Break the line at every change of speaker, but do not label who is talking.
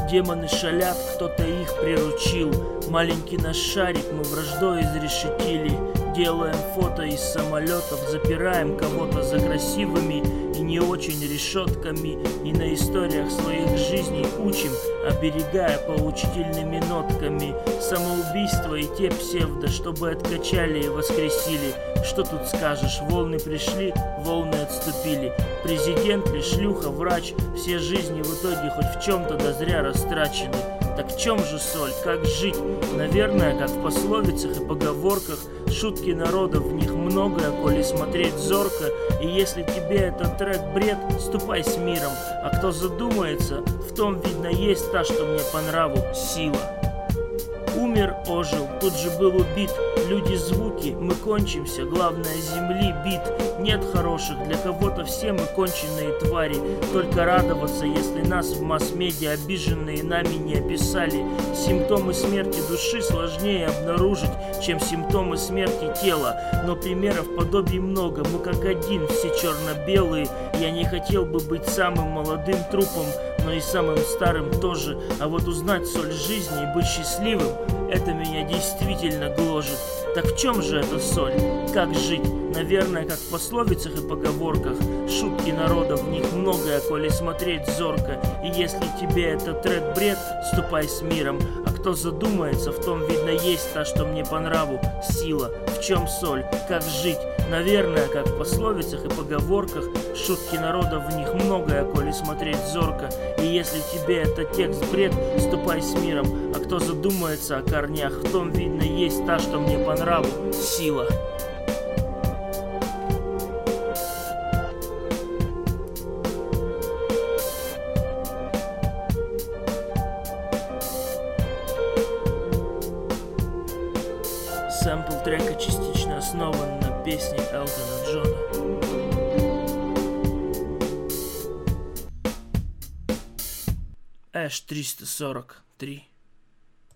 Демоны шалят, кто-то их приручил. Маленький наш шарик мы враждой изрешетили. Делаем фото из самолетов, запираем кого-то за красивыми и не очень решетками. И на историях своих жизней учим, оберегая поучительными нотками. Самоубийство и те псевдо, чтобы откачали и воскресили. Что тут скажешь, волны пришли, волны отступили. Президент ли, шлюха, врач, все жизни в итоге хоть в чем-то да зря растрачены. Так в чем же соль, как жить? Наверное, как в пословицах и поговорках. Шутки народа, в них многое, коли смотреть зорко. И если тебе этот трек бред, ступай с миром. А кто задумается, в том, видно, есть та, что мне по нраву, сила. Умер, ожил, тут же был убит. Люди, звуки, мы кончимся, главное земли бит. Нет хороших, для кого-то все мы конченые твари. Только радоваться, если нас в масс-медиа обиженные нами не описали. Симптомы смерти души сложнее обнаружить, чем симптомы смерти тела. Но примеров подобий много, мы как один, все черно-белые. Я не хотел бы быть самым молодым трупом, но и самым старым тоже. А вот узнать соль жизни и быть счастливым, это меня действительно гложет. Так в чем же эта соль? Как жить? Наверное, как в пословицах и поговорках. Шутки народа, в них многое, коли смотреть зорко. И если тебе этот трек бред, ступай с миром. А кто задумается, в том, видно, есть та, что мне по нраву, сила. В чем соль? Как жить? Наверное, как в пословицах и поговорках. Шутки народа, в них многое, коли смотреть зорко. И если тебе этот текст бред, ступай с миром. А кто задумается о корнях, в том, видно, есть та, что мне по нраву, сила. Сэмпл трека частично основан на песне Элтона Джона. Эш 343